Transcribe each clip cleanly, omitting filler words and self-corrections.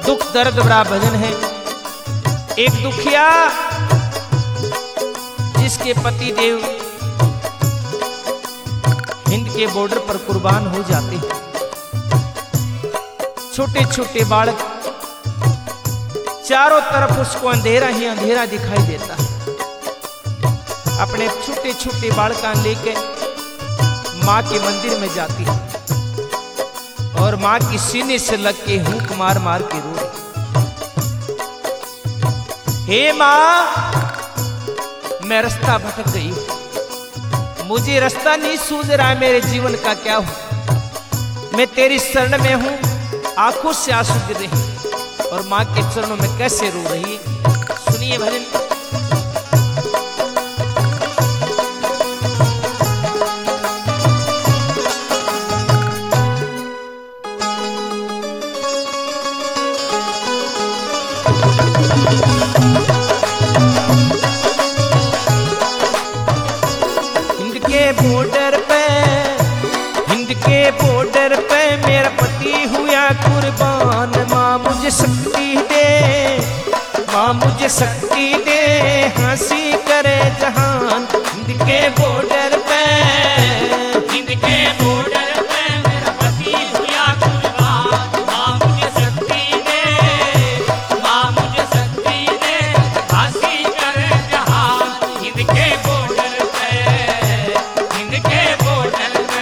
दुख दर्द भरा भजन है। एक दुखिया जिसके पति देव हिंद के बॉर्डर पर कुर्बान हो जाते हैं। छोटे छोटे बालक, चारों तरफ उसको अंधेरा ही अंधेरा दिखाई देता है। अपने छोटे छोटे बालका लेके माँ के मंदिर में जाती है और माँ की सीने से लग के हुक मार मार के रो रही। हे माँ, मैं रास्ता भटक गई हूं, मुझे रास्ता नहीं सूझ रहा है, मेरे जीवन का क्या हो। मैं तेरी शरण में हूं, आंखों से आंसू गिर रही और माँ के चरणों में कैसे रो रही। सुनिए भजन। हिंद के बॉर्डर पे मेरा पति हुआ कुर्बान। माँ मुझे शक्ति दे, माँ मुझे शक्ति दे, हंसी करे जहान। हिंद के बॉर्डर पे, हिंद के बॉर्डर पे मेरा पति हुआ कुर्बान। माँ मुझे शक्ति दे, माँ मुझे शक्ति दे, हंसी करे जहान। हिंद के बॉर्डर पे, हिंद के बॉर्डर पे।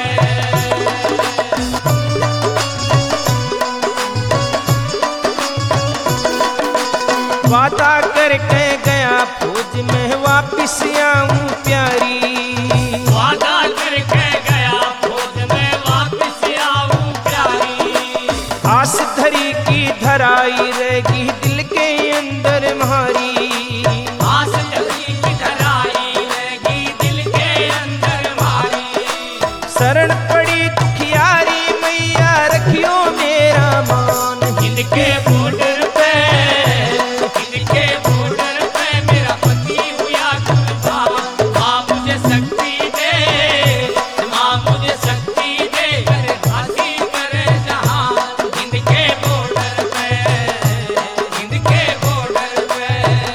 वादा करके गया फौज में वापिस आऊं प्यारी। वादा करके गया फौज में वापिस आऊं प्यारी। आस धरी की धराई रहेगी दिल के अंदर म्हारी। आस धरी की धराई रहेगी दिल के अंदर म्हारी। शरण पड़ी दुखियारी मैया रखियो मेरा मान। हिंद के बॉर्डर पे, हिंद के बॉर्डर पे मेरा पति हुआ कुर्बान। माँ मुझे शक्ति दे, माँ मुझे शक्ति दे, हंसी करे जहान। हिंद के बॉर्डर पे, हिंद के बॉर्डर पे।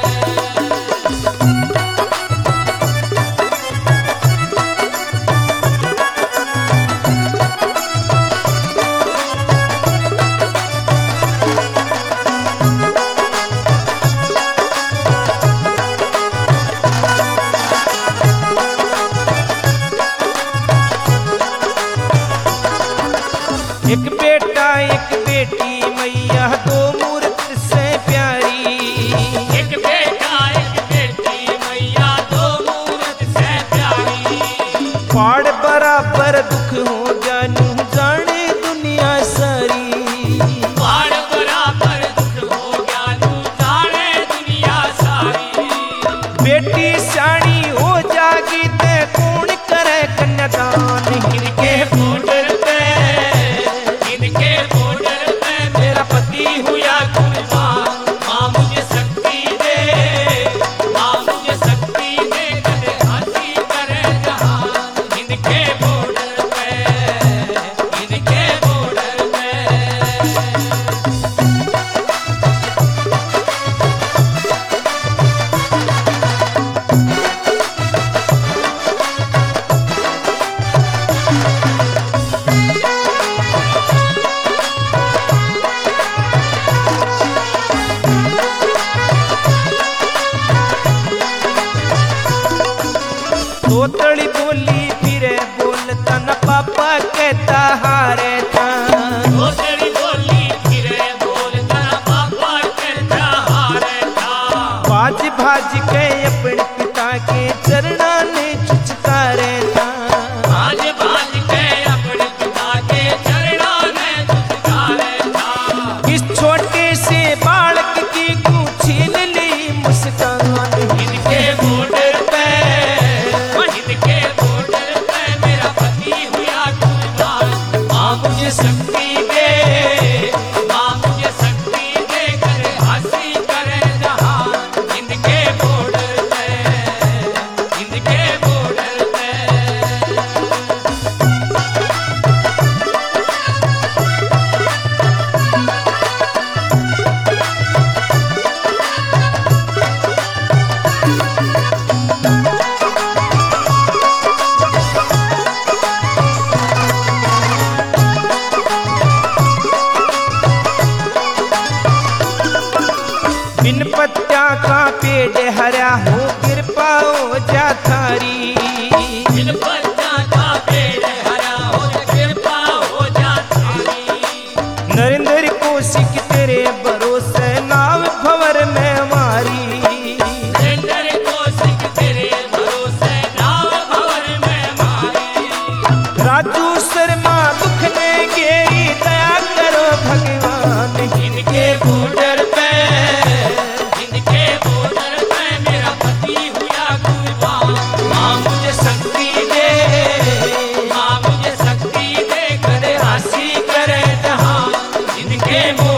एक बेटा एक बेटी मैया दो मूर्त से प्यारी। एक बेटा एक बेटी मैया दो मूर्त से प्यारी। पाड़ बराबर दुख हो जानू जाने दुनिया सारी। पाड़ बराबर दुख हो जानू जाने दुनिया सारी। बेटी साड़ी हो जागी ते कौन करे कन्यादान। हिंद के बॉर्डर पे, हिंद के बॉर्डर पे मेरा पति हुआ कुर्बान। माँ मुझे शक्ति दे, माँ मुझे शक्ति दे, कदे हंसी करे जहान। हिंद के बॉर्डर पे, हिंद के बॉर्डर पे। तोतड़ी बोली फिरे बोलता न पापा कहता हारे था। तोतड़ी बोली फिरे बोलता न पापा कहता हारे था। भाज भाज के अपने पिता के चरणा ने चुचकारे था। भाज भाज के अपने पिता के चरणा ने चुचकारे था। इस छोटे से बालक की को छीन ली मुस्कान। हिंद के बॉर्डर पे, हिंद के बॉर्डर पे मेरा पति हुआ कुर्बान। माँ मुझे शक्ति दे, माँ मुझे शक्ति दे, करे हंसी करे जहान। हिंद के बॉर्डर पे, हिंद के बॉर्डर पे। कौशिक तेरे भरोसे नाव भंवर में मारी। वीरेंद्र कौशिक तेरे भरोसे नाव भंवर में मारी। राजू शर्मा दुख ने घेरी दया करो भगवान। इनके बॉर्डर पे मेरा पति हुआ कुर्बान। माँ मुझे शक्ति दे, माँ मुझे शक्ति दे, करे हासी करे जहां। इनके